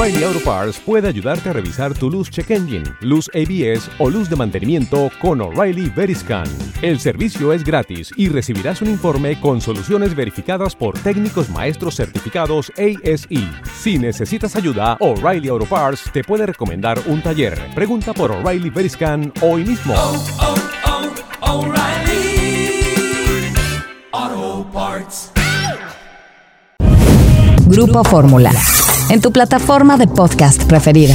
O'Reilly Auto Parts puede ayudarte a revisar tu luz check engine, luz ABS o luz de mantenimiento con O'Reilly Veriscan. El servicio es gratis y recibirás un informe con soluciones verificadas por técnicos maestros certificados ASE. Si necesitas ayuda, O'Reilly Auto Parts te puede recomendar un taller. Pregunta por O'Reilly Veriscan hoy mismo. O'Reilly Auto Parts. Grupo Fórmula, en tu plataforma de podcast preferida.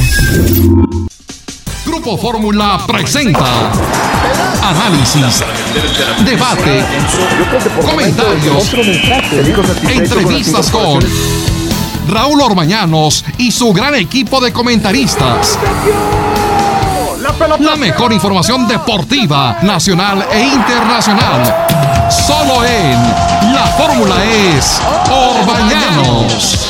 Grupo Fórmula presenta análisis, debate, comentarios, entrevistas con Raúl Orbañanos y su gran equipo de comentaristas. La mejor información deportiva, nacional e internacional. Solo en La Fórmula es Orbañanos.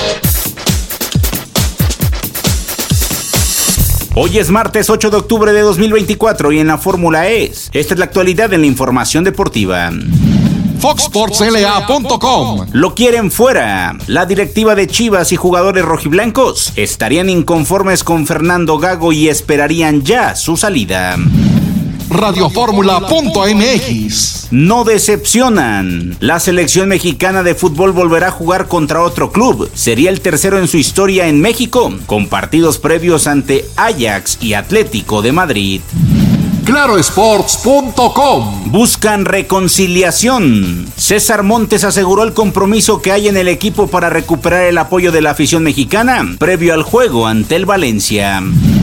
Hoy es martes 8 de octubre de 2024 y en La Fórmula esta es la actualidad en la información deportiva. FoxSportsLA.com. Lo quieren fuera. La directiva de Chivas y jugadores rojiblancos estarían inconformes con Fernando Gago y esperarían ya su salida. Radioformula.mx. No decepcionan. La selección mexicana de fútbol volverá a jugar contra otro club. Sería el tercero en su historia en México, con partidos previos ante Ajax y Atlético de Madrid. Clarosports.com. Buscan reconciliación. César Montes aseguró el compromiso que hay en el equipo para recuperar el apoyo de la afición mexicana previo al juego ante el Valencia.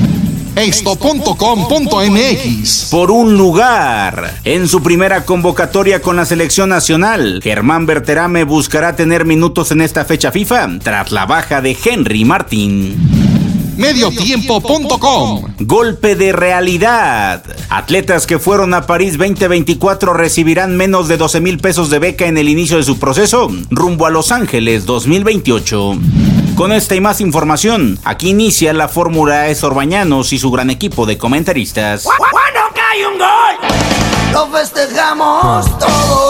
Esto.com.mx. Por un lugar. En su primera convocatoria con la selección nacional, Germán Berterame buscará tener minutos en esta fecha FIFA tras la baja de Henry Martín. Mediotiempo.com. Golpe de realidad. Atletas que fueron a París 2024 recibirán menos de 12,000 pesos de beca en el inicio de su proceso rumbo a Los Ángeles 2028. Con esta y más información, aquí inicia La Fórmula es Orbañanos y su gran equipo de comentaristas. Cuando cae un gol, lo festejamos todos,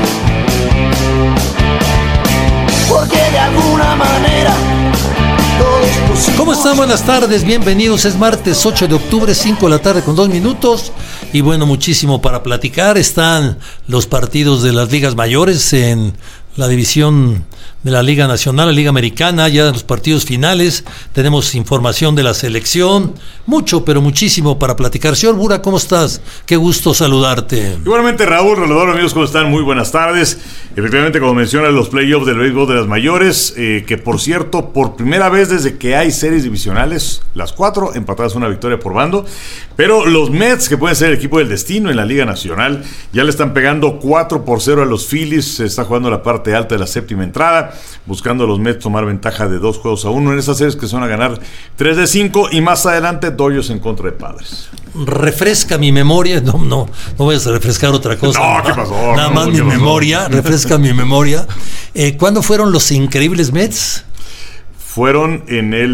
porque de alguna manera todo es posible. ¿Cómo están? Buenas tardes, bienvenidos. Es martes 8 de octubre, 5 de la tarde con 2 minutos. Y bueno, muchísimo para platicar. Están los partidos de las ligas mayores en la división de la Liga Nacional, la Liga Americana, ya en los partidos finales. Tenemos información de la selección, mucho, pero muchísimo para platicar. Señor Bura, ¿cómo estás? Qué gusto saludarte. Igualmente, Raúl, Rodolfo, amigos, ¿cómo están? Muy buenas tardes. Efectivamente, como mencionas, los playoffs del béisbol de las mayores, que por cierto, por primera vez desde que hay series divisionales, las 4 empatadas, una victoria por bando, pero los Mets, que pueden ser el equipo del destino en la Liga Nacional, ya le están pegando 4-0 a los Phillies. Se está jugando la parte alta de la séptima entrada, buscando a los Mets tomar ventaja de 2-1 en esas series que son a ganar 3-5, y más adelante Dodgers en contra de Padres. Refresca mi memoria. No vayas a refrescar otra cosa. No, ¿qué pasó? Nada más mi memoria, refresca mi memoria. ¿Cuándo fueron los increíbles Mets? Fueron en el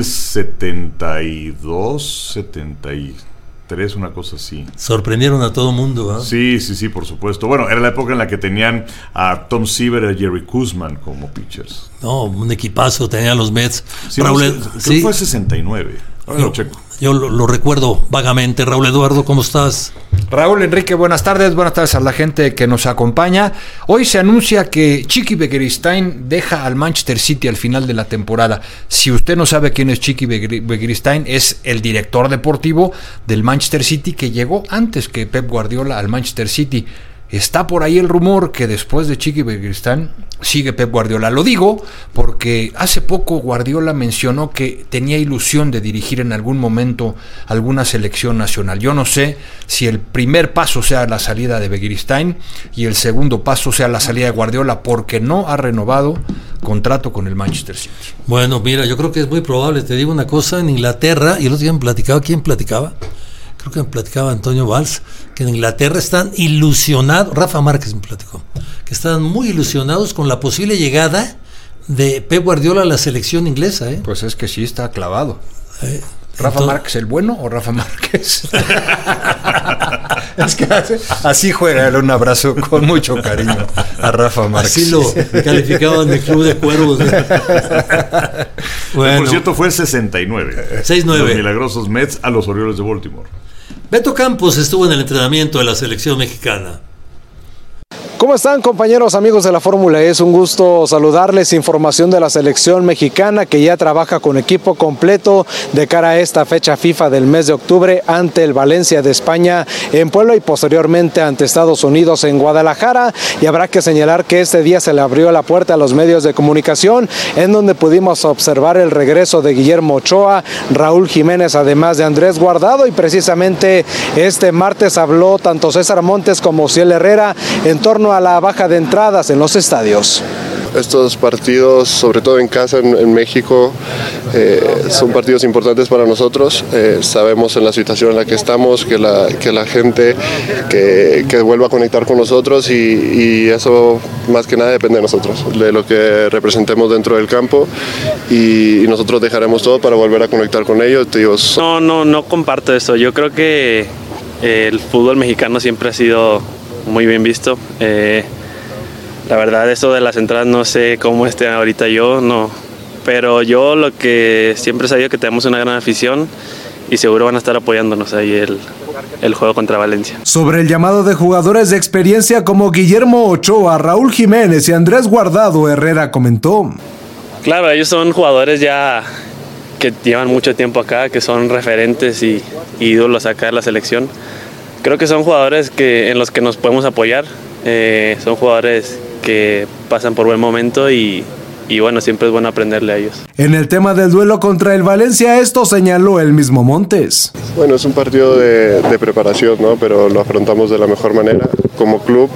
72, 73, una cosa así. Sorprendieron a todo mundo, ¿eh? Sí, por supuesto. Bueno, era la época en la que tenían a Tom Seaver y a Jerry Kuzman como pitchers. No, un equipazo tenían los Mets. Sí, Raúl, creo que fue 69. Yo lo recuerdo vagamente. Raúl Eduardo, ¿cómo estás? Raúl, Enrique, buenas tardes a la gente que nos acompaña. Hoy se anuncia que Chiqui Begiristain deja al Manchester City al final de la temporada. Si usted no sabe quién es Chiqui Begiristain, es el director deportivo del Manchester City que llegó antes que Pep Guardiola al Manchester City. Está por ahí el rumor que después de Chiqui Begiristain sigue Pep Guardiola. Lo digo porque hace poco Guardiola mencionó que tenía ilusión de dirigir en algún momento alguna selección nacional. Yo no sé si el primer paso sea la salida de Begiristain y el segundo paso sea la salida de Guardiola, porque no ha renovado contrato con el Manchester City. Bueno, mira, yo creo que es muy probable. Te digo una cosa, en Inglaterra, y el otro día me platicaba, ¿quién platicaba? Creo que me platicaba Antonio Valls, que en Inglaterra están ilusionados, Rafa Márquez me platicó, que están muy ilusionados con la posible llegada de Pep Guardiola a la selección inglesa. Pues es que sí está clavado. ¿Rafa Márquez el bueno o Rafa Márquez? Es que así juega él. Un abrazo con mucho cariño a Rafa Márquez. Así lo calificaban el Club de Cuervos. Bueno, por cierto, fue 69. 6-9. Los milagrosos Mets a los Orioles de Baltimore. Beto Campos estuvo en el entrenamiento de la selección mexicana. ¿Cómo están, compañeros, amigos de la Fórmula E? Es un gusto saludarles. Información de la selección mexicana que ya trabaja con equipo completo de cara a esta fecha FIFA del mes de octubre ante el Valencia de España en Puebla y posteriormente ante Estados Unidos en Guadalajara. Y habrá que señalar que este día se le abrió la puerta a los medios de comunicación, en donde pudimos observar el regreso de Guillermo Ochoa, Raúl Jiménez, además de Andrés Guardado. Y precisamente este martes habló tanto César Montes como Ciel Herrera en torno a la baja de entradas en los estadios. Estos partidos, sobre todo en casa en México, son partidos importantes para nosotros. Sabemos en la situación en la que estamos que la gente que vuelva a conectar con nosotros y eso más que nada depende de nosotros, de lo que representemos dentro del campo y nosotros dejaremos todo para volver a conectar con ellos. No comparto eso. Yo creo que el fútbol mexicano siempre ha sido muy bien visto. La verdad, eso de las entradas no sé cómo esté ahorita pero yo lo que siempre he sabido que tenemos una gran afición y seguro van a estar apoyándonos ahí el juego contra Valencia. Sobre el llamado de jugadores de experiencia como Guillermo Ochoa, Raúl Jiménez y Andrés Guardado, Herrera comentó: Claro, ellos son jugadores ya que llevan mucho tiempo acá, que son referentes y ídolos acá de la selección. Creo que son jugadores en los que nos podemos apoyar, son jugadores que pasan por buen momento y bueno, siempre es bueno aprenderle a ellos. En el tema del duelo contra el Valencia, esto señaló el mismo Montes. Bueno, es un partido de preparación, ¿no? Pero lo afrontamos de la mejor manera. Como club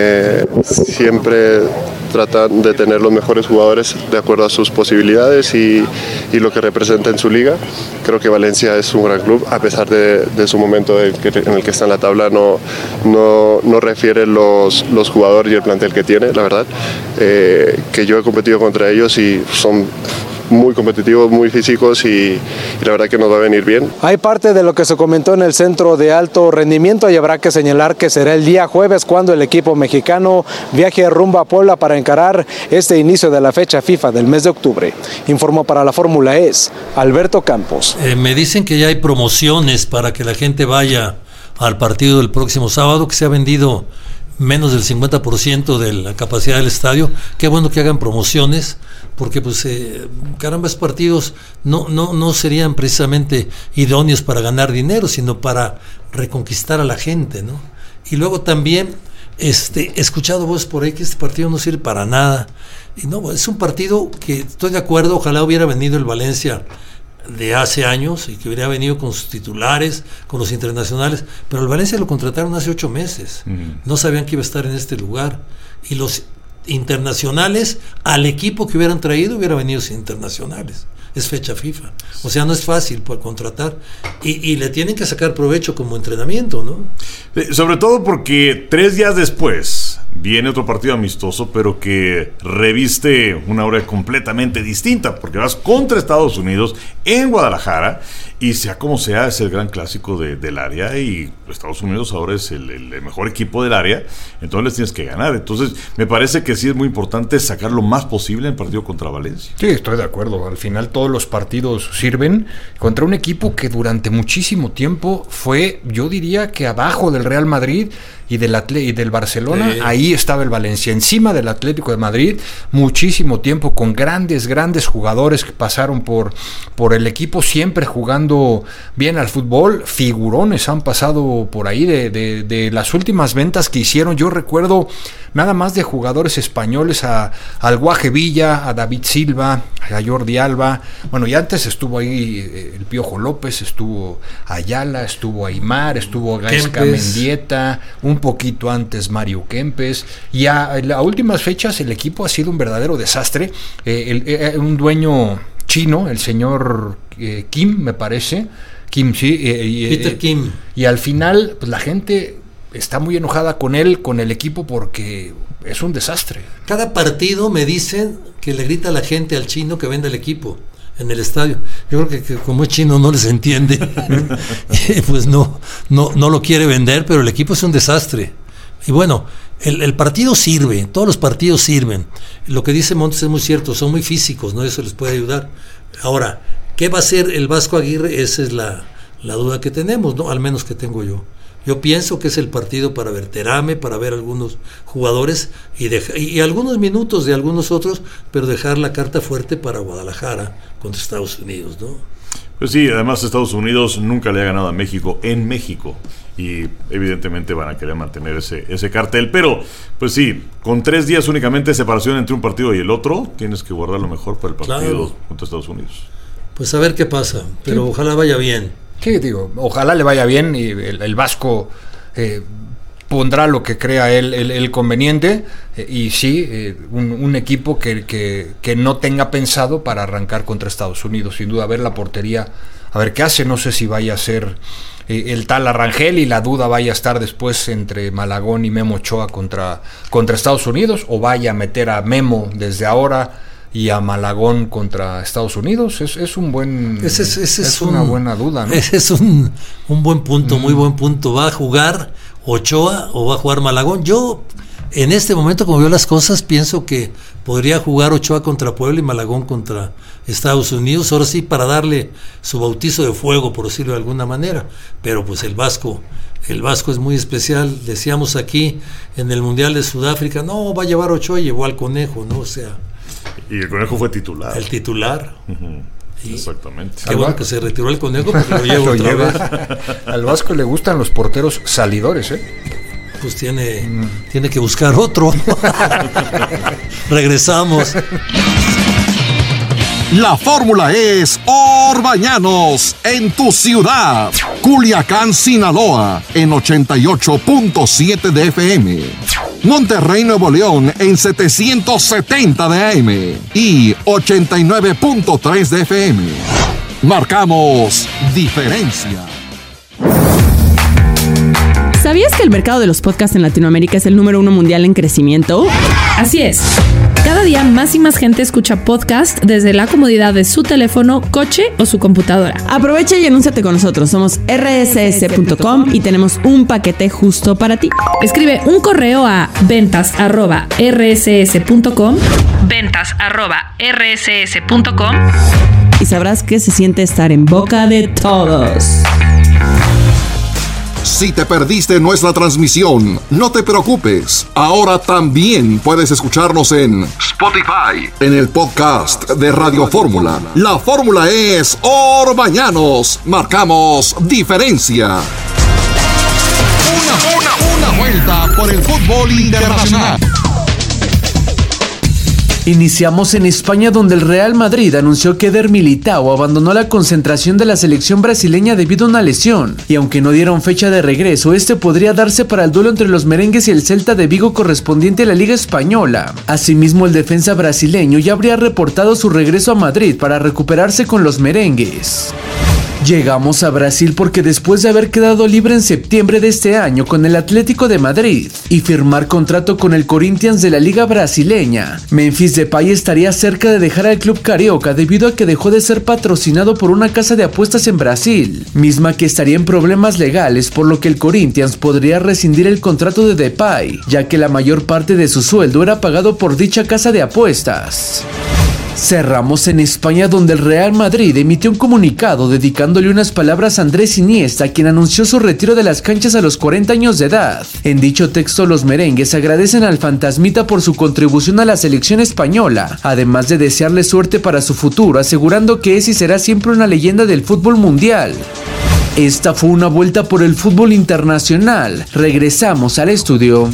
siempre tratan de tener los mejores jugadores de acuerdo a sus posibilidades y lo que representa en su liga. Creo que Valencia es un gran club, a pesar de su momento en el que está en la tabla, no refiere los jugadores y el plantel que tiene, la verdad. Que yo he competido contra ellos y son muy competitivos, muy físicos y la verdad que nos va a venir bien. Hay parte de lo que se comentó en el centro de alto rendimiento y habrá que señalar que será el día jueves cuando el equipo mexicano viaje rumbo a Puebla para encarar este inicio de la fecha FIFA del mes de octubre. Informó para la Fórmula E Alberto Campos. Me dicen que ya hay promociones para que la gente vaya al partido del próximo sábado, que se ha vendido menos del 50% de la capacidad del estadio. Qué bueno que hagan promociones, porque pues caramba, esos partidos no serían precisamente idóneos para ganar dinero, sino para reconquistar a la gente, ¿no? Y luego también he escuchado voces por ahí que este partido no sirve para nada. Y no, es un partido que estoy de acuerdo, ojalá hubiera venido el Valencia de hace años y que hubiera venido con sus titulares, con los internacionales, pero el Valencia lo contrataron hace 8 meses. No sabían que iba a estar en este lugar, y los internacionales, al equipo que hubieran traído hubiera venido sin internacionales. Es fecha FIFA, o sea, no es fácil por contratar y le tienen que sacar provecho como entrenamiento, ¿no? Sobre todo porque 3 días después viene otro partido amistoso, pero que reviste una hora completamente distinta, porque vas contra Estados Unidos en Guadalajara, y sea como sea, es el gran clásico del área, y Estados Unidos ahora es el mejor equipo del área, entonces les tienes que ganar. Entonces me parece que sí es muy importante sacar lo más posible en el partido contra Valencia. Sí, estoy de acuerdo. Al final todos los partidos sirven contra un equipo que durante muchísimo tiempo fue, yo diría que abajo del Real Madrid y del Barcelona. Ahí estaba el Valencia, encima del Atlético de Madrid, muchísimo tiempo, con grandes jugadores que pasaron por el equipo, siempre jugando bien al fútbol. Figurones han pasado por ahí de las últimas ventas que hicieron. Yo recuerdo nada más de jugadores españoles al Guaje Villa, a David Silva, a Jordi Alba. Bueno, y antes estuvo ahí el Piojo López, estuvo Ayala, estuvo Aimar, estuvo Gaizka Mendieta, un poquito antes Mario Kempes, y a últimas fechas el equipo ha sido un verdadero desastre. Un dueño chino, el señor Kim, me parece, Peter Kim, y al final pues la gente está muy enojada con él, con el equipo, porque es un desastre. Cada partido me dicen que le grita a la gente al chino que vende el equipo, en el estadio. Yo creo que como es chino no les entiende, pues no lo quiere vender, pero el equipo es un desastre. Y bueno, el partido sirve, todos los partidos sirven. Lo que dice Montes es muy cierto, son muy físicos, ¿no? Eso les puede ayudar. Ahora, ¿qué va a hacer el Vasco Aguirre? Esa es la duda que tenemos, ¿no? Al menos que tengo yo. Yo pienso que es el partido para ver Terame, para ver algunos jugadores y algunos minutos de algunos otros, pero dejar la carta fuerte para Guadalajara contra Estados Unidos, ¿no? Pues sí, además Estados Unidos nunca le ha ganado a México en México y evidentemente van a querer mantener ese cartel, pero pues sí, con 3 días únicamente de separación entre un partido y el otro, tienes que guardar lo mejor para el partido contra Estados Unidos. Pues a ver qué pasa, pero ojalá vaya bien. ¿Qué digo? Ojalá le vaya bien y el Vasco pondrá lo que crea él conveniente y sí, un equipo que no tenga pensado para arrancar contra Estados Unidos. Sin duda, a ver la portería, a ver qué hace. No sé si vaya a ser el tal Arrangel y la duda vaya a estar después entre Malagón y Memo Ochoa contra Estados Unidos, o vaya a meter a Memo desde ahora y a Malagón contra Estados Unidos. Es un buen es una buena duda, ¿no? Ese es un buen punto, muy buen punto. ¿Va a jugar Ochoa o va a jugar Malagón? Yo en este momento, como veo las cosas, pienso que podría jugar Ochoa contra Puebla y Malagón contra Estados Unidos, ahora sí, para darle su bautizo de fuego, por decirlo de alguna manera. Pero pues el Vasco es muy especial. Decíamos aquí en el Mundial de Sudáfrica, no, va a llevar Ochoa y llevó al Conejo, ¿no? O sea, y el Conejo fue titular. El titular. Exactamente. Qué bueno que se retiró el Conejo porque lo lleva otra vez. Al Vasco le gustan los porteros salidores, Pues tiene que buscar otro. Regresamos. La fórmula es Orbañanos en tu ciudad. Culiacán, Sinaloa en 88.7 de FM. Monterrey, Nuevo León en 770 de AM y 89.3 de FM. Marcamos diferencia. ¿Sabías que el mercado de los podcasts en Latinoamérica es el número 1 mundial en crecimiento? Así es. Cada día más y más gente escucha podcast desde la comodidad de su teléfono, coche o su computadora. Aprovecha y anúnciate con nosotros. Somos rss.com y tenemos un paquete justo para ti. Escribe un correo a ventas@rss.com y sabrás que se siente estar en boca de todos. Si te perdiste nuestra transmisión, no te preocupes. Ahora también puedes escucharnos en Spotify, en el podcast de Radio Fórmula. La fórmula es Orbañanos. Marcamos diferencia. Una vuelta por el fútbol internacional. Iniciamos en España, donde el Real Madrid anunció que Eder Militao abandonó la concentración de la selección brasileña debido a una lesión, y aunque no dieron fecha de regreso, este podría darse para el duelo entre los merengues y el Celta de Vigo correspondiente a la Liga Española. Asimismo, el defensa brasileño ya habría reportado su regreso a Madrid para recuperarse con los merengues. Llegamos a Brasil porque después de haber quedado libre en septiembre de este año con el Atlético de Madrid y firmar contrato con el Corinthians de la Liga Brasileña, Memphis Depay estaría cerca de dejar al club carioca debido a que dejó de ser patrocinado por una casa de apuestas en Brasil, misma que estaría en problemas legales, por lo que el Corinthians podría rescindir el contrato de Depay, ya que la mayor parte de su sueldo era pagado por dicha casa de apuestas. Cerramos en España, donde el Real Madrid emitió un comunicado dedicándole unas palabras a Andrés Iniesta, quien anunció su retiro de las canchas a los 40 años de edad. En dicho texto, los merengues agradecen al fantasmita por su contribución a la selección española, además de desearle suerte para su futuro, asegurando que es y será siempre una leyenda del fútbol mundial. Esta fue una vuelta por el fútbol internacional. Regresamos al estudio.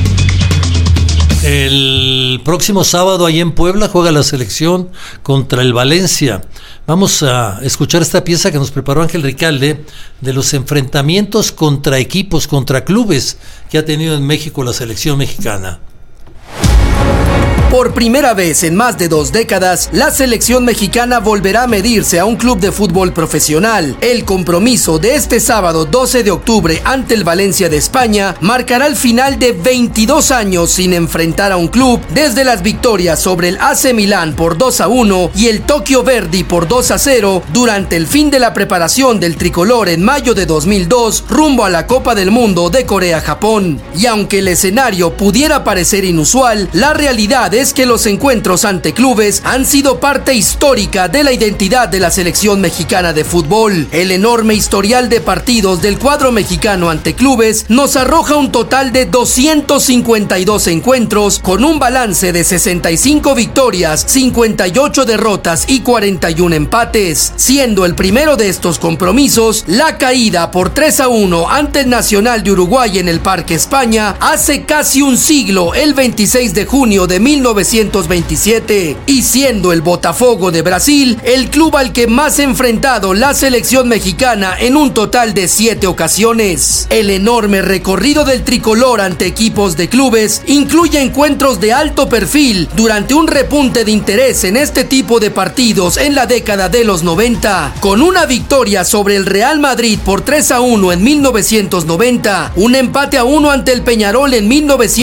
El próximo sábado ahí en Puebla juega la selección contra el Valencia. Vamos a escuchar esta pieza que nos preparó Ángel Ricalde de los enfrentamientos contra equipos, contra clubes que ha tenido en México la selección mexicana. Por primera vez en más de 2 décadas, la selección mexicana volverá a medirse a un club de fútbol profesional. El compromiso de este sábado 12 de octubre ante el Valencia de España marcará el final de 22 años sin enfrentar a un club desde las victorias sobre el AC Milán por 2-1 y el Tokyo Verdy por 2-0 durante el fin de la preparación del tricolor en mayo de 2002 rumbo a la Copa del Mundo de Corea-Japón. Y aunque el escenario pudiera parecer inusual, la realidad es que los encuentros ante clubes han sido parte histórica de la identidad de la selección mexicana de fútbol. El enorme historial de partidos del cuadro mexicano ante clubes nos arroja un total de 252 encuentros con un balance de 65 victorias, 58 derrotas y 41 empates, siendo el primero de estos compromisos la caída por 3-1 ante el Nacional de Uruguay en el Parque España hace casi un siglo, el 26 de junio de 1927, y siendo el Botafogo de Brasil el club al que más ha enfrentado la selección mexicana en un total de 7 ocasiones. El enorme recorrido del tricolor ante equipos de clubes incluye encuentros de alto perfil durante un repunte de interés en este tipo de partidos en la década de los 90, con una victoria sobre el Real Madrid por 3-1 en 1990, un empate a 1 ante el Peñarol en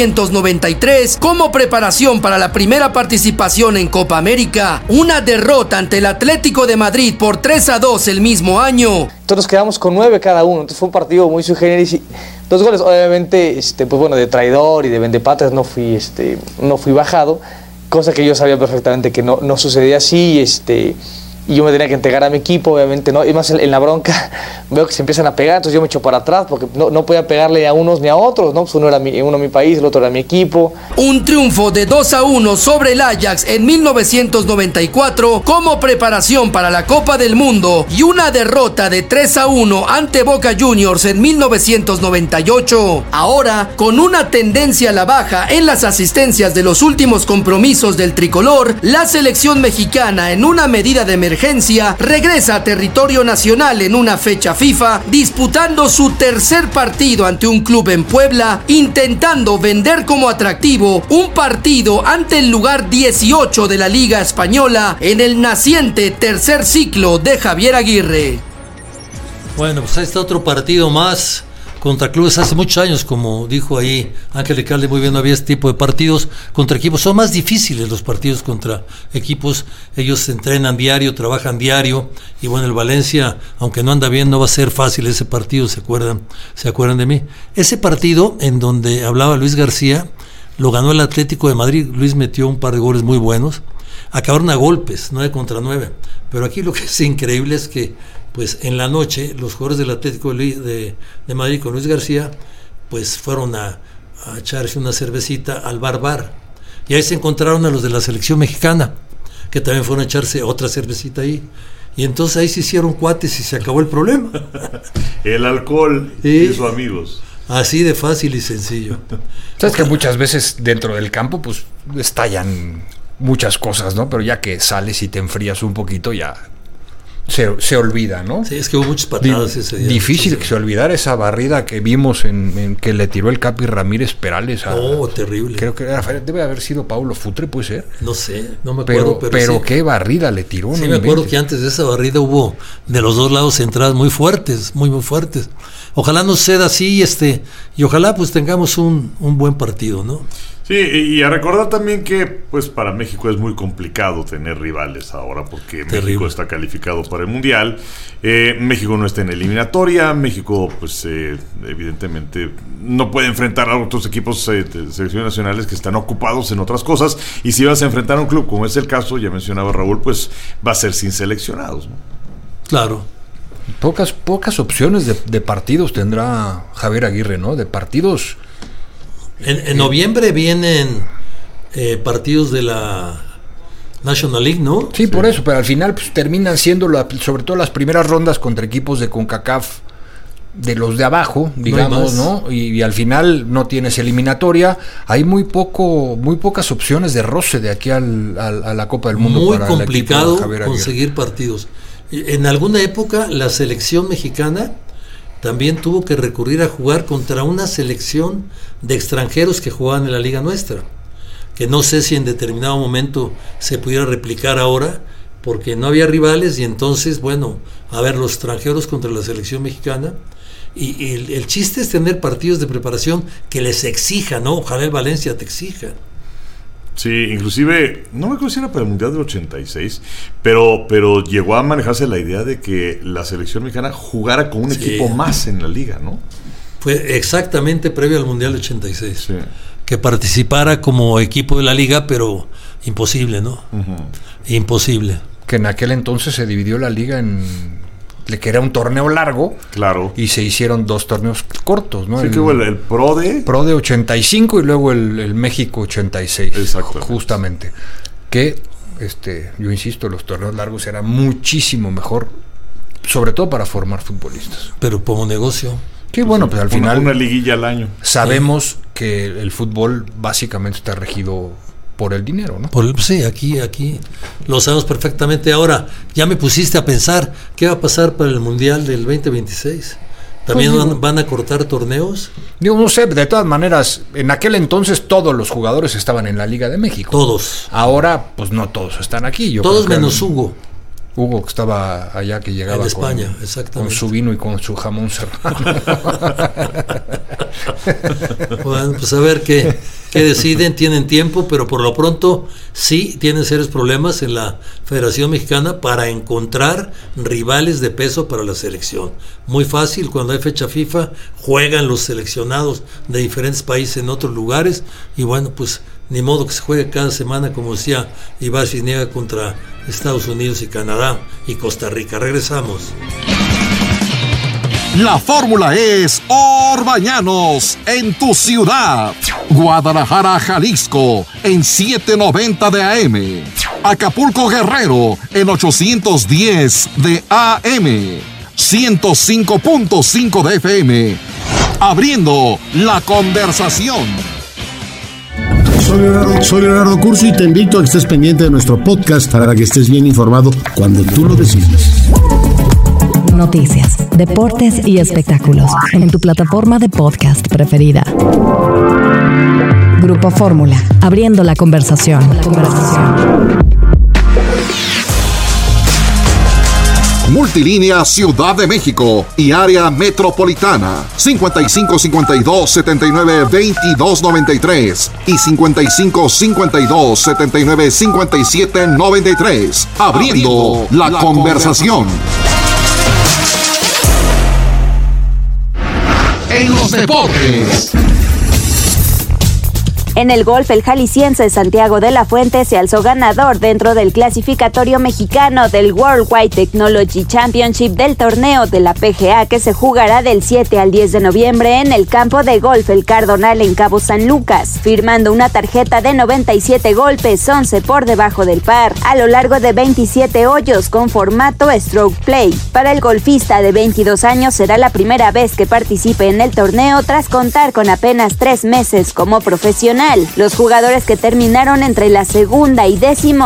1993 como preparación para la primera participación en Copa América, una derrota ante el Atlético de Madrid por 3-2 el mismo año. Entonces nos quedamos con 9 cada uno, entonces fue un partido muy sui generis y 2 goles, obviamente, pues bueno, de traidor y de vendepatrias no fui bajado, cosa que yo sabía perfectamente que no sucedía así, y yo me tenía que entregar a mi equipo, obviamente, ¿no? Y más en la bronca veo que se empiezan a pegar, entonces yo me echo para atrás porque no podía pegarle a unos ni a otros, ¿no? Pues uno era mi país, el otro era mi equipo. Un triunfo de 2-1 sobre el Ajax en 1994 como preparación para la Copa del Mundo y una derrota de 3-1 ante Boca Juniors en 1998. Ahora, con una tendencia a la baja en las asistencias de los últimos compromisos del tricolor, la selección mexicana en una medida de emergencia regresa a territorio nacional en una fecha FIFA, disputando su tercer partido ante un club en Puebla, intentando vender como atractivo un partido ante el lugar 18 de la Liga Española en el naciente tercer ciclo de Javier Aguirre. Bueno, pues ahí está otro partido más contra clubes. Hace muchos años, como dijo ahí Ángel Ecalde muy bien, no había este tipo de partidos contra equipos. Son más difíciles los partidos contra equipos. Ellos se entrenan diario, trabajan diario, y bueno, el Valencia, aunque no anda bien, no va a ser fácil ese partido. ¿Se acuerdan de mí? Ese partido en donde hablaba Luis García lo ganó el Atlético de Madrid. Luis metió un par de goles muy buenos, acabaron a golpes, 9-9, pero aquí lo que es increíble es que pues en la noche los jugadores del Atlético de Madrid con Luis García pues fueron a echarse una cervecita al bar, y ahí se encontraron a los de la selección mexicana que también fueron a echarse otra cervecita ahí, y entonces ahí se hicieron cuates y se acabó el problema. El alcohol y sus amigos. Así de fácil y sencillo. Sabes que muchas veces dentro del campo pues estallan muchas cosas, ¿no? Pero ya que sales y te enfrías un poquito ya se olvida, ¿no? Sí, es que hubo muchas patadas ese día. Difícil que se olvidara esa barrida que vimos en que le tiró el Capi Ramírez Perales a... terrible. Creo que debe haber sido Paulo Futre, ¿puede ser? No sé, no me acuerdo. Pero sí, qué barrida le tiró. Sí, me acuerdo que antes de esa barrida hubo de los dos lados entradas muy fuertes, muy fuertes. Ojalá no suceda así, y ojalá pues tengamos un buen partido, ¿no? Sí, y a recordar también que pues para México es muy complicado tener rivales ahora porque México está calificado para el Mundial, México no está en eliminatoria, México pues evidentemente no puede enfrentar a otros equipos de selecciones nacionales que están ocupados en otras cosas, y si vas a enfrentar a un club como es el caso, ya mencionaba Raúl, pues va a ser sin seleccionados, ¿no? Claro. Pocas opciones de partidos tendrá Javier Aguirre, ¿no? De partidos. En noviembre vienen partidos de la National League, ¿no? Sí, por eso, pero al final pues, terminan siendo sobre todo las primeras rondas contra equipos de CONCACAF, de los de abajo, digamos, ¿no? Y al final no tienes eliminatoria. Hay muy pocas opciones de roce de aquí a la Copa del Mundo. Muy complicado conseguir partidos. En alguna época la selección mexicana también tuvo que recurrir a jugar contra una selección de extranjeros que jugaban en la liga nuestra, que no sé si en determinado momento se pudiera replicar ahora, porque no había rivales y entonces, bueno, a ver, los extranjeros contra la selección mexicana. Y el chiste es tener partidos de preparación que les exijan, ¿no? Ojalá el Valencia te exija. Sí, inclusive, no me acuerdo si era para el Mundial del 86, pero llegó a manejarse la idea de que la selección mexicana jugara con un equipo más en la liga, ¿no? Fue exactamente previo al Mundial del 86. Sí. Que participara como equipo de la liga, pero imposible, ¿no? Imposible. Que en aquel entonces se dividió la liga que era un torneo largo. Claro. Y se hicieron 2 torneos cortos, ¿no? Sí, que hubo el Pro de 85 y luego el México 86. Exacto. Justamente. Que, yo insisto, los torneos largos eran muchísimo mejor, sobre todo para formar futbolistas. Pero como negocio. Que bueno, pues al final una liguilla al año. Sabemos que el fútbol básicamente está regido por el dinero, ¿no? Sí, aquí lo sabemos perfectamente. Ahora, ya me pusiste a pensar, ¿qué va a pasar para el Mundial del 2026? ¿También van a cortar torneos? Yo no sé, de todas maneras, en aquel entonces todos los jugadores estaban en la Liga de México. Todos. Ahora, pues no todos están aquí. Todos menos Hugo. Hugo, que estaba allá, que llegaba en España, exactamente, con su vino y con su jamón serrano. Bueno, pues a ver qué deciden, tienen tiempo, pero por lo pronto sí tienen serios problemas en la Federación Mexicana para encontrar rivales de peso para la selección. Muy fácil, cuando hay fecha FIFA, juegan los seleccionados de diferentes países en otros lugares, y bueno, pues ni modo que se juegue cada semana, como decía Ibar Cisniega, contra Estados Unidos y Canadá y Costa Rica. Regresamos. La fórmula es Orbañanos en tu ciudad. Guadalajara, Jalisco en 790 de AM. Acapulco, Guerrero en 810 de AM. 105.5 de FM. Abriendo la conversación. Soy Leonardo Curso y te invito a que estés pendiente de nuestro podcast para que estés bien informado cuando tú lo decidas. Noticias, deportes y espectáculos en tu plataforma de podcast preferida. Grupo Fórmula, abriendo la conversación. Multilínea Ciudad de México y área metropolitana 5552-792293 y 5552-795793. Abriendo la conversación. En los deportes. En el golf, el jalisciense Santiago de la Fuente se alzó ganador dentro del clasificatorio mexicano del Worldwide Technology Championship del torneo de la PGA, que se jugará del 7 al 10 de noviembre en el campo de golf El Cardonal en Cabo San Lucas, firmando una tarjeta de 97 golpes, 11 por debajo del par, a lo largo de 27 hoyos con formato stroke play. Para el golfista de 22 años será la primera vez que participe en el torneo tras contar con apenas 3 meses como profesional. Los jugadores que terminaron entre la segunda y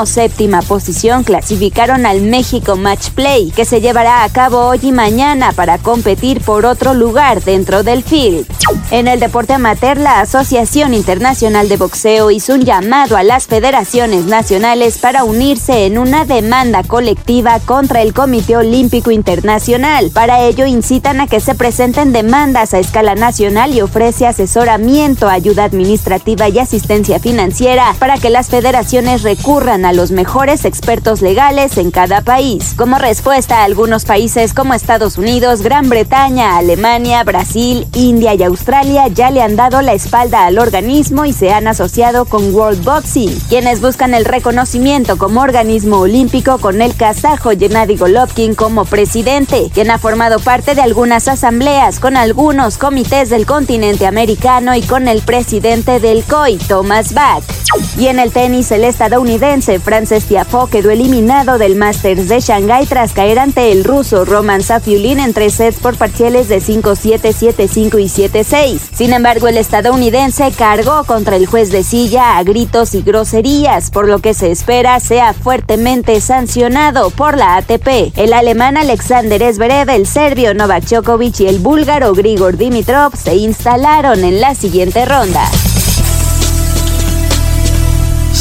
17ª posición clasificaron al México Match Play, que se llevará a cabo hoy y mañana para competir por otro lugar dentro del field. En el deporte amateur, la Asociación Internacional de Boxeo hizo un llamado a las federaciones nacionales para unirse en una demanda colectiva contra el Comité Olímpico Internacional. Para ello, incitan a que se presenten demandas a escala nacional y ofrece asesoramiento, ayuda administrativa y asistencia financiera para que las federaciones recurran a los mejores expertos legales en cada país. Como respuesta, a algunos países como Estados Unidos, Gran Bretaña, Alemania, Brasil, India y Australia ya le han dado la espalda al organismo y se han asociado con World Boxing, quienes buscan el reconocimiento como organismo olímpico, con el kazajo Gennady Golovkin como presidente, quien ha formado parte de algunas asambleas con algunos comités del continente americano y con el presidente del COI, Thomas Bach. Y en el tenis, el estadounidense Frances Tiafoe quedó eliminado del Masters de Shanghái tras caer ante el ruso Roman Safiulin en 3 sets por parciales de 5-7, 7-5 y 7-6. Sin embargo, el estadounidense cargó contra el juez de silla a gritos y groserías, por lo que se espera sea fuertemente sancionado por la ATP. El alemán Alexander Zverev, el serbio Novak Djokovic y el búlgaro Grigor Dimitrov se instalaron en la siguiente ronda.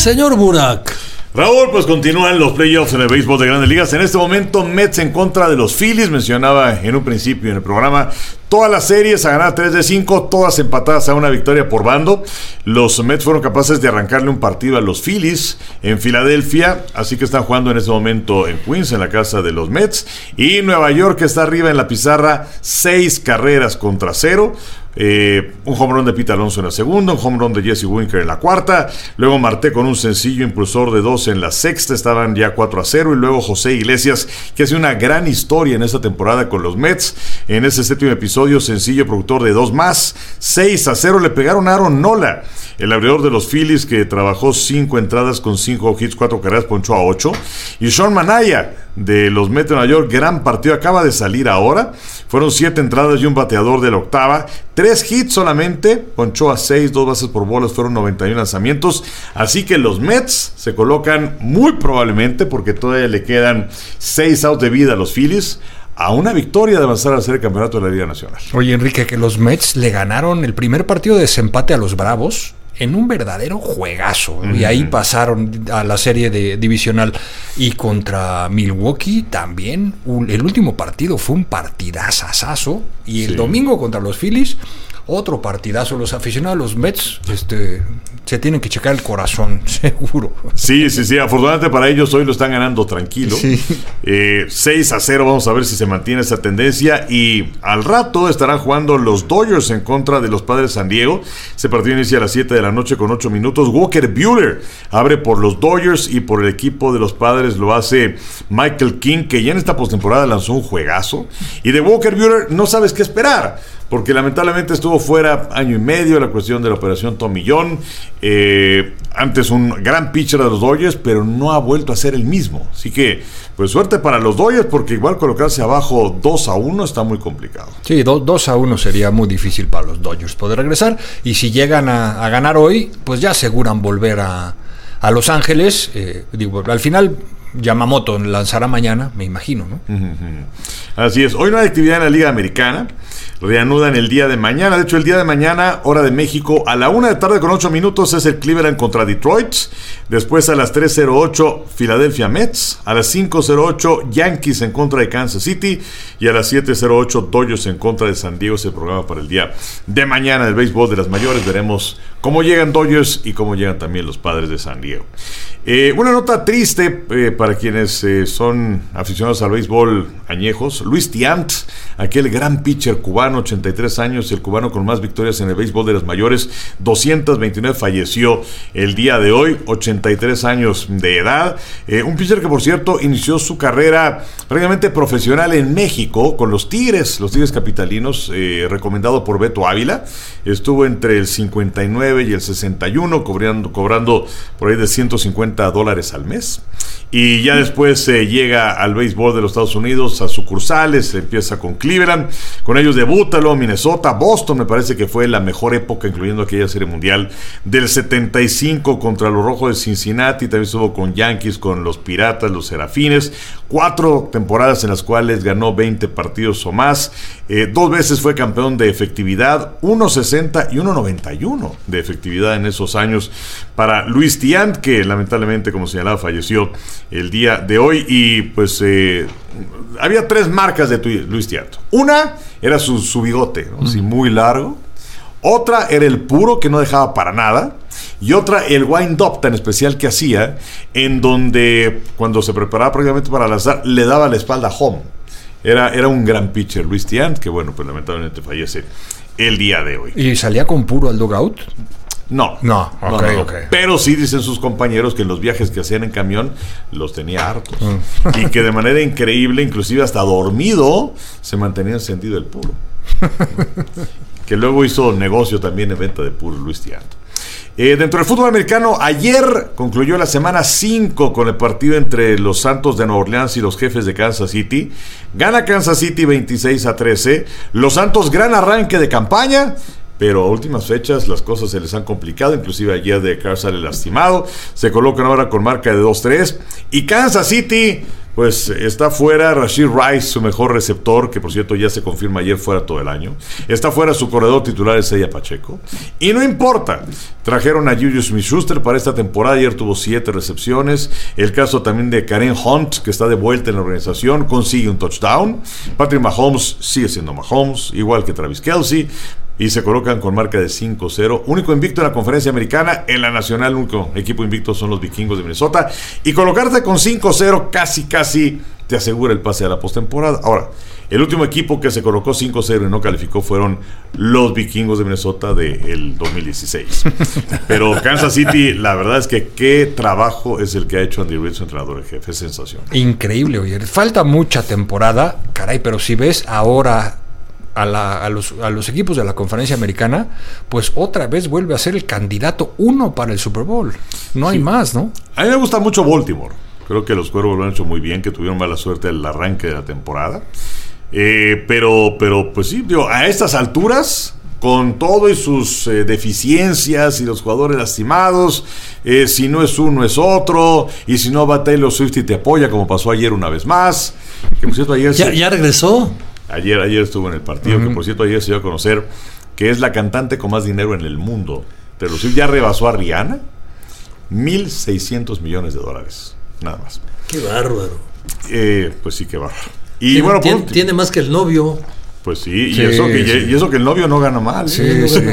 Señor Burak. Raúl, pues continúan los playoffs en el béisbol de Grandes Ligas. En este momento, Mets en contra de los Phillies. Mencionaba en un principio en el programa todas las series a ganar 3 de 5, todas empatadas a una victoria por bando. Los Mets fueron capaces de arrancarle un partido a los Phillies en Filadelfia, así que están jugando en este momento en Queens, en la casa de los Mets. Y Nueva York está arriba en la pizarra, 6 carreras contra 0. Un home run de Pete Alonso en la segunda, un home run de Jesse Winker en la cuarta, luego Marte con un sencillo impulsor de 2 en la sexta, estaban ya 4-0, y luego José Iglesias, que hace una gran historia en esta temporada con los Mets, en ese séptimo episodio, sencillo productor de 2 más, 6-0, le pegaron a Aaron Nola, el abridor de los Phillies, que trabajó 5 entradas con 5 hits, 4 carreras, ponchó a 8, y Sean Manaea de los Mets de Nueva York, gran partido, acaba de salir ahora, fueron 7 entradas y un bateador de la octava, 3 hits solamente, ponchó a 6, 2 bases por bolas, fueron 91 lanzamientos, así que los Mets se colocan muy probablemente, porque todavía le quedan 6 outs de vida a los Phillies, a una victoria de avanzar a ser el campeonato de la Liga Nacional. Oye, Enrique, que los Mets le ganaron el primer partido de desempate a los Bravos en un verdadero juegazo, y ahí pasaron a la serie divisional, y contra Milwaukee también, el último partido fue un partidazazazo, y el domingo contra los Phillies, otro partidazo. Los aficionados a los Mets se tienen que checar el corazón, seguro. Sí, afortunadamente para ellos hoy lo están ganando tranquilo. 6-0, vamos a ver si se mantiene esa tendencia, y al rato estarán jugando los Dodgers en contra de los Padres de San Diego. Ese partido inicia a las 7 de la noche con 8 minutos. Walker Buehler abre por los Dodgers, y por el equipo de los Padres lo hace Michael King, que ya en esta postemporada lanzó un juegazo, y de Walker Buehler no sabes qué esperar, porque lamentablemente estuvo fuera año y medio, la cuestión de la operación Tommy John, antes un gran pitcher de los Dodgers, pero no ha vuelto a ser el mismo, así que pues suerte para los Dodgers, porque igual colocarse abajo 2-1 está muy complicado. Sí, 2-1 sería muy difícil para los Dodgers poder regresar, y si llegan a ganar hoy, pues ya aseguran volver a Los Ángeles. Al final Yamamoto lanzará mañana, me imagino, ¿no? Así es. Hoy no hay actividad en la Liga Americana. Reanudan el día de mañana. De hecho, el día de mañana, hora de México, a la 1 de tarde con 8 minutos es el Cleveland contra Detroit. Después a las 3:08 Philadelphia Mets. A las 5:08 Yankees en contra de Kansas City. Y a las 7:08 Dodgers en contra de San Diego. Es el programa para el día de mañana del béisbol de las mayores. Veremos cómo llegan Dodgers y cómo llegan también los Padres de San Diego. Una nota triste para quienes son aficionados al béisbol añejos. Luis Tiant, aquel gran pitcher cubano, 83 años, el cubano con más victorias en el béisbol de las mayores, 229, falleció el día de hoy, 83 años de edad. Un pitcher que, por cierto, inició su carrera prácticamente profesional en México con los Tigres capitalinos, recomendado por Beto Ávila. Estuvo entre el 59 y el 61, cobrando por ahí de $150 al mes. Y ya después llega al béisbol de los Estados Unidos, a sucursales, empieza con Cleveland, con ellos debuta luego Minnesota, Boston, me parece que fue la mejor época, incluyendo aquella serie mundial del 75 contra los Rojos de Cincinnati, también estuvo con Yankees, con los Piratas, los Serafines, 4 temporadas en las cuales ganó 20 partidos o más, 2 veces fue campeón de efectividad, 1.60 y 1.91 de efectividad en esos años para Luis Tiant, que lamentablemente, como señalaba, falleció el día de hoy. Y pues había 3 marcas de Luis Tiant. Una era su bigote, ¿no? Así muy largo. Otra era el puro, que no dejaba para nada. Y otra, el wind-up tan especial que hacía, en donde cuando se preparaba prácticamente para lanzar, le daba la espalda a home. Era un gran pitcher Luis Tiant, que bueno, pues lamentablemente fallece el día de hoy. ¿Y salía con puro al dugout? No. Okay. Pero sí dicen sus compañeros que en los viajes que hacían en camión los tenía hartos. Y que de manera increíble, inclusive hasta dormido, se mantenía encendido el puro. Que luego hizo negocio también en venta de puro Luis Tiant. Dentro del fútbol americano, ayer concluyó la semana 5 con el partido entre los Santos de Nueva Orleans y los Jefes de Kansas City. Gana Kansas City 26-13. Los Santos, gran arranque de campaña, pero a últimas fechas las cosas se les han complicado, inclusive ayer de Carr sale lastimado, se colocan ahora con marca de 2-3, y Kansas City Pues está fuera Rashid Rice, su mejor receptor, que por cierto ya se confirma ayer fuera todo el año. Está fuera su corredor titular, Isaiah Pacheco. Y no importa, trajeron a Juju Smith-Schuster para esta temporada. Ayer tuvo 7 recepciones. El caso también de Kareem Hunt, que está de vuelta en la organización, consigue un touchdown. Patrick Mahomes sigue siendo Mahomes, igual que Travis Kelce. Y se colocan con marca de 5-0. Único invicto en la conferencia americana. En la nacional, único equipo invicto son los vikingos de Minnesota. Y colocarte con 5-0 casi te asegura el pase a la postemporada. Ahora, el último equipo que se colocó 5-0 y no calificó fueron los vikingos de Minnesota del 2016. Pero Kansas City, la verdad es que qué trabajo es el que ha hecho Andy Reid, su entrenador en jefe. Es sensacional. Increíble, oye. Falta mucha temporada, caray, pero si ves ahora a los equipos de la conferencia americana, pues otra vez vuelve a ser el candidato 1 para el Super Bowl. No hay más, ¿no? A mí me gusta mucho Baltimore. Creo que los Cuervos lo han hecho muy bien, que tuvieron mala suerte el arranque de la temporada. Pero pues sí, digo, a estas alturas, con todo y sus deficiencias y los jugadores lastimados, si no es uno es otro, y si no va Taylor Swift y te apoya, como pasó ayer una vez más, que por cierto ayer ¿Ya regresó? Ayer estuvo en el partido, que por cierto ayer se dio a conocer que es la cantante con más dinero en el mundo. Taylor Swift ya rebasó a Rihanna, $1,600 millones, nada más. Qué bárbaro. Pues sí, qué bárbaro. Y bueno, tiene más que el novio. Pues sí, y eso que el novio no gana mal. Sí.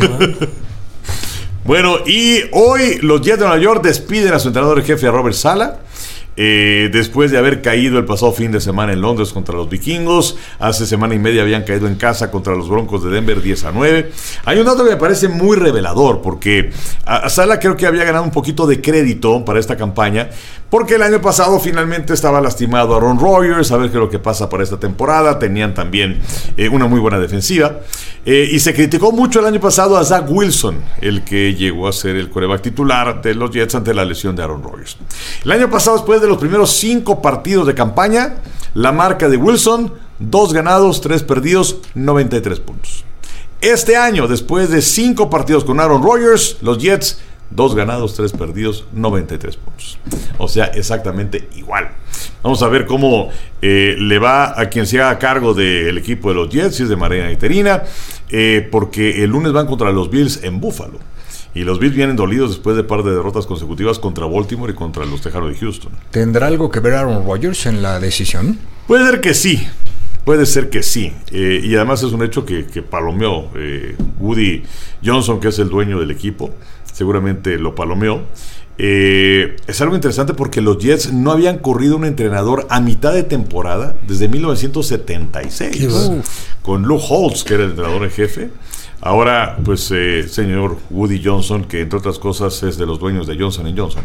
Bueno, y hoy los Jets de Nueva York despiden a su entrenador en jefe, a Robert Saleh. Después de haber caído el pasado fin de semana en Londres contra los vikingos, hace semana y media habían caído en casa contra los Broncos de Denver 10-9. Hay un dato que me parece muy revelador, porque a Saleh creo que había ganado un poquito de crédito para esta campaña, porque el año pasado finalmente estaba lastimado Aaron Rodgers. A ver qué es lo que pasa para esta temporada. Tenían también una muy buena defensiva, y se criticó mucho el año pasado a Zach Wilson, el que llegó a ser el quarterback titular de los Jets ante la lesión de Aaron Rodgers. El año pasado, después de los primeros 5 partidos de campaña, la marca de Wilson: 2 ganados, 3 perdidos, 93 puntos. Este año, después de 5 partidos con Aaron Rodgers, los Jets: 2 ganados, 3 perdidos, 93 puntos. O sea, exactamente igual. Vamos a ver cómo le va a quien se haga cargo del equipo de los Jets, si es de manera interina, porque el lunes van contra los Bills en Buffalo. Y los Bills vienen dolidos después de par de derrotas consecutivas contra Baltimore y contra los Tejanos de Houston. ¿Tendrá algo que ver Aaron Rodgers en la decisión? Puede ser que sí. Puede ser que sí. Y además es un hecho que palomeó Woody Johnson, que es el dueño del equipo. Seguramente lo palomeó. Es algo interesante porque los Jets no habían corrido un entrenador a mitad de temporada desde 1976. Con Lou Holtz, que era el entrenador en jefe. Ahora, pues, señor Woody Johnson, que entre otras cosas es de los dueños de Johnson & Johnson,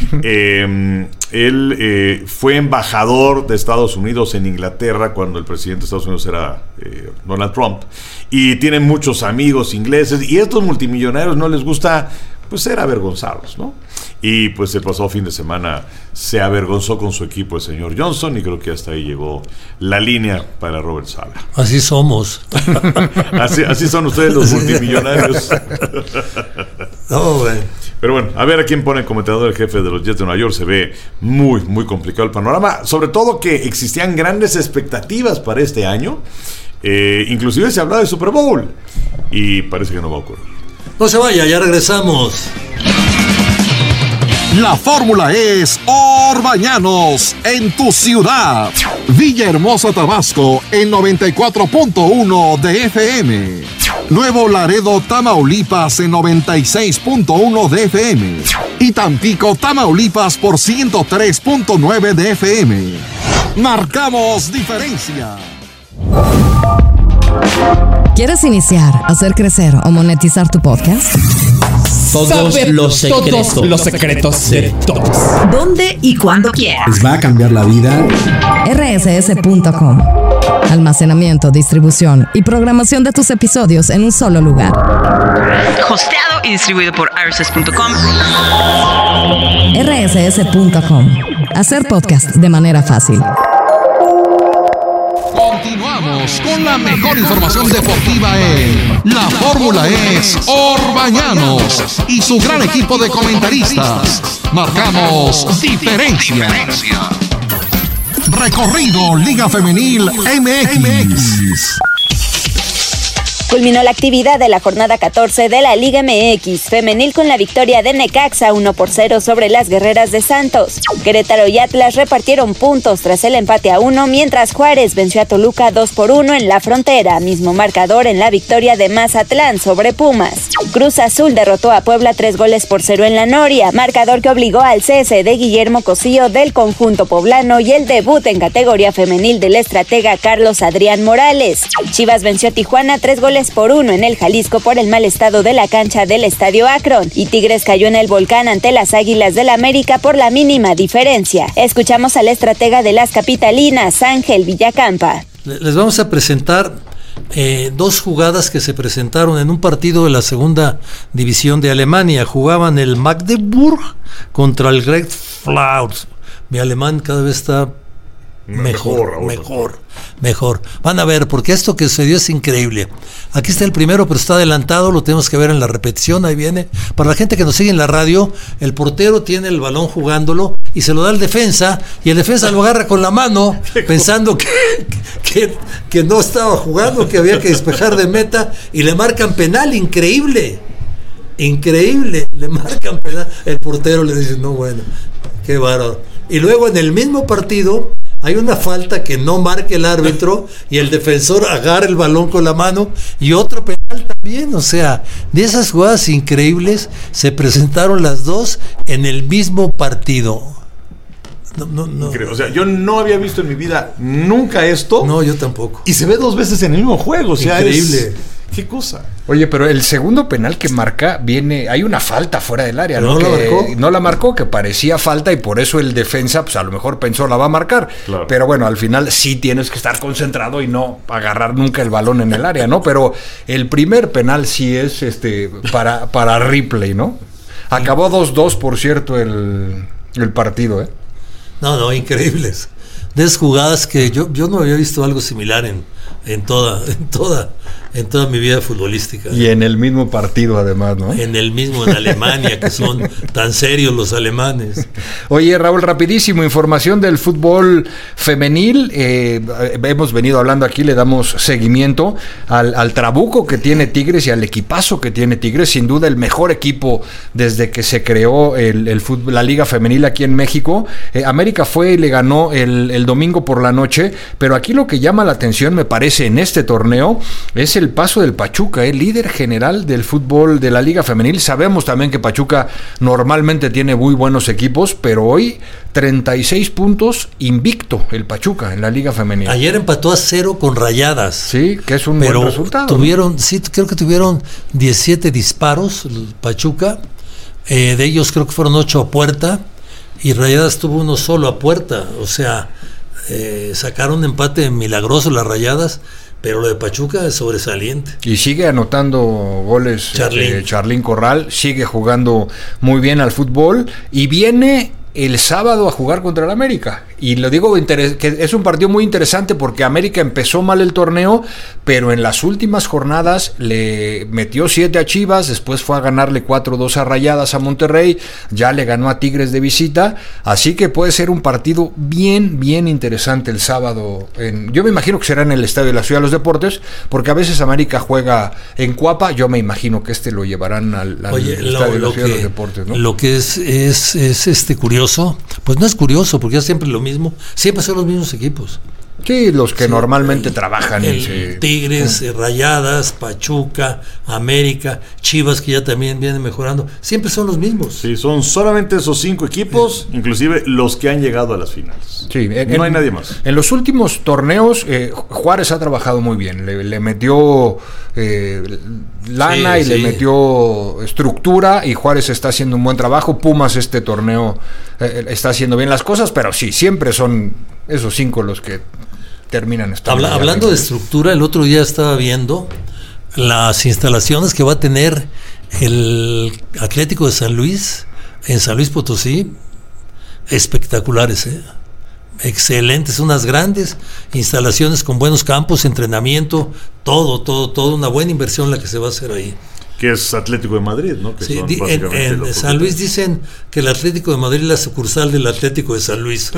él fue embajador de Estados Unidos en Inglaterra cuando el presidente de Estados Unidos era Donald Trump, y tiene muchos amigos ingleses, y a estos multimillonarios no les gusta, pues, ser avergonzados, ¿no? Y pues el pasado fin de semana se avergonzó con su equipo el señor Johnson, y creo que hasta ahí llegó la línea para Robert Saleh. Así somos. así son ustedes los multimillonarios. No, güey. Pero bueno, a ver a quién pone el comentador el jefe de los Jets de Nueva York. Se ve muy, muy complicado el panorama, sobre todo que existían grandes expectativas para este año. Inclusive se hablaba de Super Bowl, y parece que no va a ocurrir. No se vaya, ya regresamos. La fórmula es Orbañanos en tu ciudad. Villahermosa, Tabasco en 94.1 de FM. Nuevo Laredo, Tamaulipas en 96.1 de FM. Y Tampico, Tamaulipas por 103.9 de FM. Marcamos diferencia. ¿Quieres iniciar, hacer crecer o monetizar tu podcast? Todos los secretos de todos. ¿Dónde y cuándo quieras? Les va a cambiar la vida. rss.com. Almacenamiento, distribución y programación de tus episodios en un solo lugar. Hosteado y distribuido por rss.com. rss.com. Hacer podcast de manera fácil. Continuamos con la mejor información deportiva en La Fórmula es Orbañanos y su gran equipo de comentaristas. Marcamos diferencia. Recorrido Liga Femenil MX. Culminó la actividad de la jornada 14 de la Liga MX femenil con la victoria de Necaxa 1-0 sobre las Guerreras de Santos. Querétaro y Atlas repartieron puntos tras el empate a 1, mientras Juárez venció a Toluca 2-1 en la Frontera, mismo marcador en la victoria de Mazatlán sobre Pumas. Cruz Azul derrotó a Puebla 3-0 en la Noria, marcador que obligó al cese de Guillermo Cosío del conjunto poblano y el debut en categoría femenil del estratega Carlos Adrián Morales. Chivas venció a Tijuana 3-1 en el Jalisco por el mal estado de la cancha del Estadio Akron, y Tigres cayó en el Volcán ante las Águilas del América por la mínima diferencia. Escuchamos al estratega de las capitalinas, Ángel Villacampa. Les vamos a presentar dos jugadas que se presentaron en un partido de la segunda división de Alemania. Jugaban el Magdeburg contra el Great Flaus. Mi alemán cada vez está mejor. Van a ver, porque esto que sucedió es increíble. Aquí está el primero, pero está adelantado, lo tenemos que ver en la repetición, ahí viene. Para la gente que nos sigue en la radio, el portero tiene el balón jugándolo y se lo da al defensa, y el defensa lo agarra con la mano, pensando que no estaba jugando, que había que despejar de meta, y le marcan penal. Increíble, le marcan penal. El portero le dice, no, bueno, qué bárbaro. Y luego en el mismo partido hay una falta que no marca el árbitro y el defensor agarra el balón con la mano, y otro penal también. O sea, de esas jugadas increíbles se presentaron las dos en el mismo partido. No. O sea, yo no había visto en mi vida nunca esto. No, yo tampoco. Y se ve dos veces en el mismo juego. O sea, increíble. ¿Qué cosa? Oye, pero el segundo penal que marca hay una falta fuera del área, ¿no? No la marcó, que parecía falta, y por eso el defensa, pues a lo mejor pensó la va a marcar. Claro. Pero bueno, al final sí tienes que estar concentrado y no agarrar nunca el balón en el área, ¿no? Pero el primer penal sí es para replay, ¿no? Acabó 2-2, por cierto, el partido, ¿eh? No, increíbles. De esas jugadas que yo no había visto algo similar en toda mi vida futbolística. Y en el mismo partido, además, ¿no? En Alemania, que son tan serios los alemanes. Oye, Raúl, rapidísimo, información del fútbol femenil. Hemos venido hablando aquí, le damos seguimiento al trabuco que tiene Tigres y al equipazo que tiene Tigres. Sin duda el mejor equipo desde que se creó el fútbol, la Liga Femenil aquí en México. América fue y le ganó el domingo por la noche, pero aquí lo que llama la atención, me parece, en este torneo es el paso del Pachuca, líder general del fútbol de la Liga Femenil. Sabemos también que Pachuca normalmente tiene muy buenos equipos, pero hoy 36 puntos invicto el Pachuca en la Liga Femenil. Ayer empató a 0 con Rayadas. Sí, que es un buen resultado. Creo que tuvieron 17 disparos el Pachuca, de ellos creo que fueron 8 a puerta, y Rayadas tuvo uno solo a puerta. O sea, sacaron empate milagroso las Rayadas, pero lo de Pachuca es sobresaliente. Y sigue anotando goles Charlín Corral, sigue jugando muy bien al fútbol, y viene el sábado a jugar contra el América. Y lo digo que es un partido muy interesante porque América empezó mal el torneo, pero en las últimas jornadas le metió 7 a Chivas, después fue a ganarle 4-2 a Rayadas a Monterrey, ya le ganó a Tigres de visita, así que puede ser un partido bien interesante el sábado. Yo me imagino que será en el Estadio de la Ciudad de los Deportes, porque a veces América juega en Cuapa, yo me imagino que lo llevarán al Estadio de la Ciudad de los Deportes, ¿no? Lo que es curioso, pues no es curioso, porque es siempre lo mismo, siempre son los mismos equipos. Sí, los que normalmente trabajan. Tigres, Rayadas, Pachuca, América, Chivas, que ya también vienen mejorando, siempre son los mismos. Sí, son solamente esos 5 equipos, inclusive los que han llegado a las finales. Sí, no hay nadie más. En los últimos torneos, Juárez ha trabajado muy bien, le metió lana y le metió estructura, y Juárez está haciendo un buen trabajo. Pumas este torneo está haciendo bien las cosas, pero sí, siempre son esos 5 los que terminan estando. Hablando de estructura, el otro día estaba viendo las instalaciones que va a tener el Atlético de San Luis en San Luis Potosí. Espectaculares, excelentes, unas grandes instalaciones con buenos campos, entrenamiento, todo, una buena inversión la que se va a hacer ahí. Que es Atlético de Madrid, ¿no? Que sí, son en San Luis dicen que el Atlético de Madrid es la sucursal del Atlético de San Luis.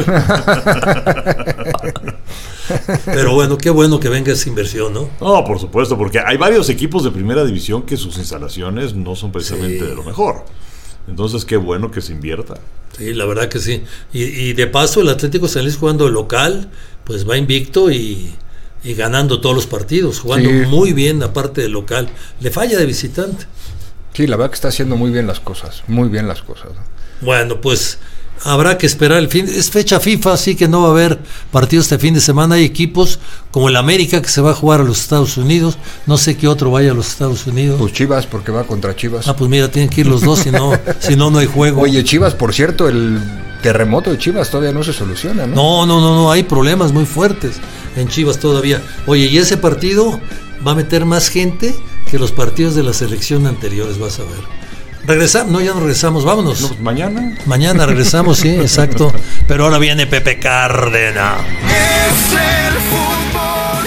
Pero bueno, qué bueno que venga esa inversión, ¿no? No, por supuesto, porque hay varios equipos de primera división que sus instalaciones no son precisamente de lo mejor. Entonces, qué bueno que se invierta. Sí, la verdad que sí. Y de paso, el Atlético de San Luis jugando local, pues va invicto y ganando todos los partidos, jugando muy bien aparte del local. Le falla de visitante. Sí, la verdad que está haciendo muy bien las cosas, muy bien las cosas. Bueno, pues habrá que esperar el fin. Es fecha FIFA, así que no va a haber partidos este fin de semana. Hay equipos como el América que se va a jugar a los Estados Unidos. No sé qué otro vaya a los Estados Unidos. Pues Chivas, porque va contra Chivas. Ah, pues mira, tienen que ir los dos, si no, no hay juego. Oye, Chivas, por cierto, el terremoto de Chivas todavía no se soluciona, ¿no? No, hay problemas muy fuertes en Chivas todavía. Oye, y ese partido va a meter más gente que los partidos de la selección anteriores, vas a ver. Regresamos, ya no regresamos, vámonos. No, pues mañana. Mañana regresamos, sí, exacto. Pero ahora viene Pepe Cárdenas. Es el fútbol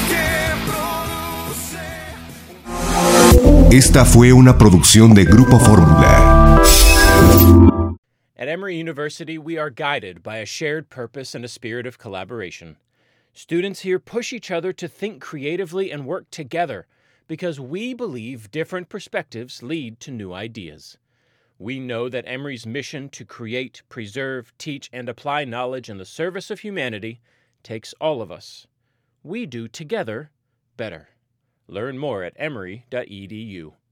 que produce. Esta fue una producción de Grupo Fórmula. At Emory University, we are guided by a shared purpose and a spirit of collaboration. Students here push each other to think creatively and work together because we believe different perspectives lead to new ideas. We know that Emory's mission to create, preserve, teach, and apply knowledge in the service of humanity takes all of us. We do together better. Learn more at emory.edu.